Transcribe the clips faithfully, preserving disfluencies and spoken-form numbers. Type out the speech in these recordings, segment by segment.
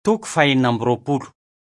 Toko fahenina amby roapolo.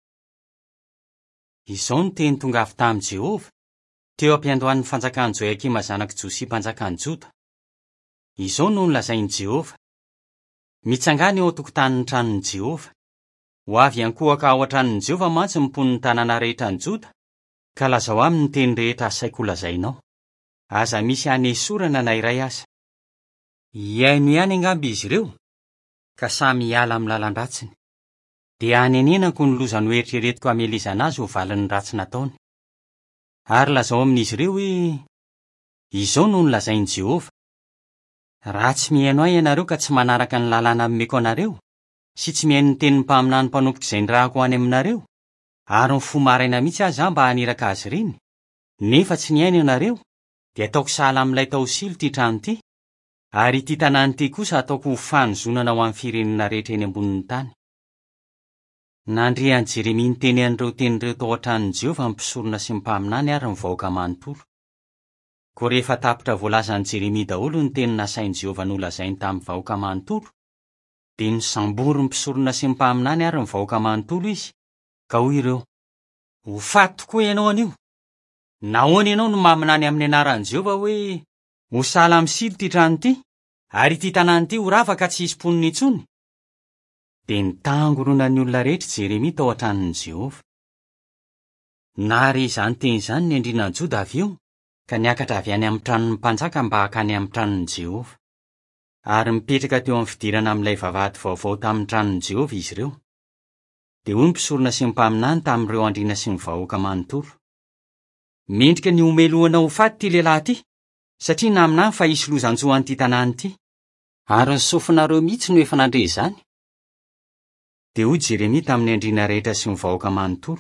Izao ny teny tonga avy tamin'i Jehova teo am-piandohan'ny fanjakan'i Joakima zanaky Josia mpanjakan'i Joda. Izao no nolazain'i Jehova: mitsangana eo an-tokotanin'ny tranon'i Jehova. Ho avy ankohaka ao an-tranon'i Jehova mantsy ny mponiny tanàna rehetra ny Joda, ka lazao aminy ny teny rehetra asaiko lazainao. Aza misy hanesorana na iray aza. Iaino ihany angamby izy ireo, ka samy hiala amin'ny lalan-dratsiny. Dia hanenenako ny lozany hoeritreretiko hamelezana azy ho valin'ny ratsy nataony. Ary lazao amin'izy ireo hoe izao no nolazain'i Jehova: raha tsy mihaino ahy ianareo ka tsy manaraka ny lalàna nomeko anareo, sy tsy mihaino ny tenin'ny mpaminany mpanompoka izay nirahako any aminareo, ary mifo maraina mihitsy azy aho mba haniraka azy ireny, nefa tsy nihaino ianareo, dia ataoko sahala amin'ilay taosilo ty trano ty, ary ity tanàna ty kosa ataoko ho fanozonana ho amin'ny firenena rehetra eny ambonin'ny tany. Nandrian'i Jeremia niteny an'ireo tenireo tao an-tranon'i Jehova mpisorona sy mpaminany ary ny vahoaka manontolo. Ko rehefa tapitra voalazan'i Jeremia daholo ny teny nasain'i Jehova nolazainy tamin'ny vahoaka manontolo, dia nisambory ny mpisorona sy mpaminany ary ny vahoaka manontolo izy, ka hoy ireo: ho faty tokoa ianao anio! Nahoana ianao no maminany amin'ny anaran'i Jehova hoe ho sahala misilo ty trano ty, ary ty tanàna ty ho rava ka tsy hisy mponina intsony? Dia nitangorona ny olona rehetra Jeremia tao an-tranon'i Jehova. Nahare izany teny izany ny andrinan'i Joda avy eo, ka niakatra avy any amin'ny tranon'ny mpanjaka mba hakany amin'ny tranon'i Jehova. Ary mipetraka teo amin'ny fidirana amin'ilay vavahady vaovao tamin'ny tranon'i Jehova izy ireo. Dia hoy ny mpisorona sy ny mpaminany tamin'ireo andriana sy ny vahoaka manontolo: mendrika ny omelohana ho faty ty lehilahy ty, satria na amin'ahy fa hisy lozan-tsoan'ity tanàna ty, ary ny sofinareo mihitsy no efa nandre izany. Dia hoy Jeremia tamin'ny andriana rehetra sy ny vahoaka manontolo: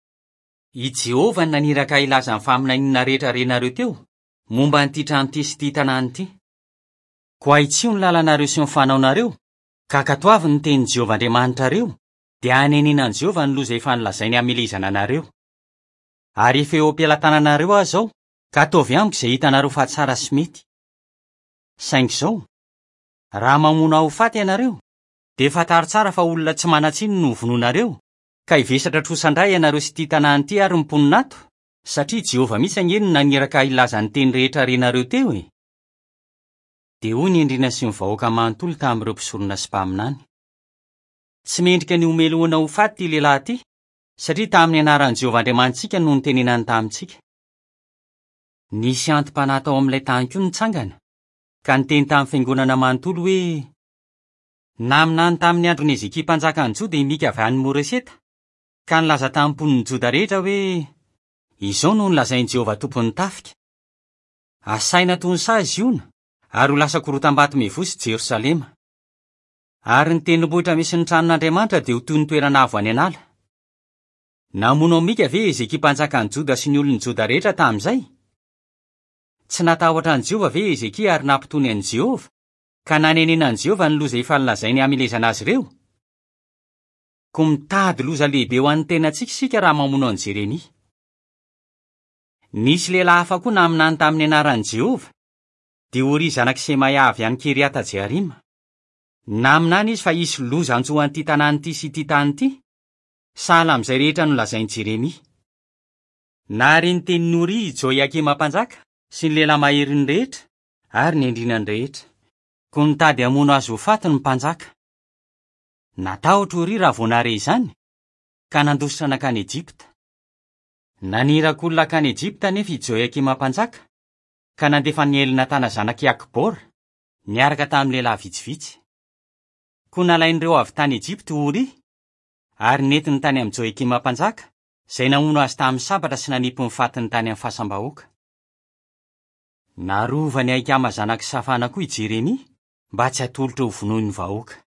i Jehova ny naniraka hilaza ny faminaniana rehetra renareo teo momba n'ity trano ty sy ty tanàna ty. Ko ahitsio ny lalanareo sy ny fanaonareo, ka katoavy ny tenin'i Jehova Andriamanitra reo, dia hanenenan'i Jehova ny loza efa nilazainy hamelezana anareo. Ary efa eo am-pialatananareo aho zao, ka ataovy amiko izay hitanareo fa tsara sy mety. Saingy izao, raha mamono aho ho faty ianareo, dia fantaro tsara fa olona tsy manan-tsiny no vonoanareo, ka hivesatra trosandray ianareo sy ty tanàna ty ary mponina ato, satria Jehova mihitsy angeny no naniraka hilaza ny teny rehetra renareo teo e. Dia hoy ny andriana sy ny vahoaka manontolo tamin'ireo mpisorona sy mpaminany: tsy mendrika ny omelohana ho faty ty lehilahy ty, satria tamin'ny anaran'i Jehova Andriamanitsika no nitenenany tamintsika. Nisy antom-panahy tao amin'ilay tany koa nitsangana, ka niteny tamin'ny fiangonana manontolo hoe: naminany tamin'ny andron'i Ezekia mpanjakan'i Joda imika avy any Moreseta, ka nilaza tamin'ny mponiny Joda rehetra hoe izao no nolazain'i Jehova tompon'ny tafika: asaina toy ny sazy iona, ary ho lasa korotam-bato mevosy Jerosalema. Ary ny tendrombohitra misy ny tranon'Andriamanitra dia ho toy ny toerana avo any an'ala. Namono amika ve Ezekia mpanjakan'i Joda sy ny olon'i Joda rehetra tamin'izay? Tsy natahotra an'i Jehova ve Ezekia ary nampitony an'i Jehova, ka nanenenan'i Jehova ny loza efa nilazainy hamelezana azy ireo? Ko mitady loza lehibe ho an'ny tenantsika sika raha mamono an'i Jeremia. Nisy lehilahy hafa koa naminany tamin'ny anaran'i Jehova, dia Ori zanaky Semaia avy any Kiriata Jearima. Naminany izy fa hisy lozan-tsoa an'ity tanàna ty sy ty tany ty, sahala amin'izay rehetra no lazain'i Jeremia. Nahare ny tenin'ny Ori Joakima mpanjaka sy ny lehilahy maherin'ny rehetra ary ny andrinany rehetra, ko nitady hamono azy ho faty ny mpanjaka. Natahotra Ori raha vao nahare izany, ka nandositra nakany Ejipta. Naniraka olona akany Ejipta nefa i Joakima mpanjaka, ka nandefa ny elina tana zanaky Akbora, niaraka tamin'ny lehilahy vitsivitsy. Ko nalain'ireo avy tany Ejipta Ori, ary nentiny tany amin'ny Joakima mpanjaka, izay namono azy tamin'ny sabatra sy nanipy ny fatiny tany amin'ny fahasambahoaka. Narovany Ahikama zanaky Safana koa i Jeremia, mba tsy hatolotra ho vonoin'ny vahoaka.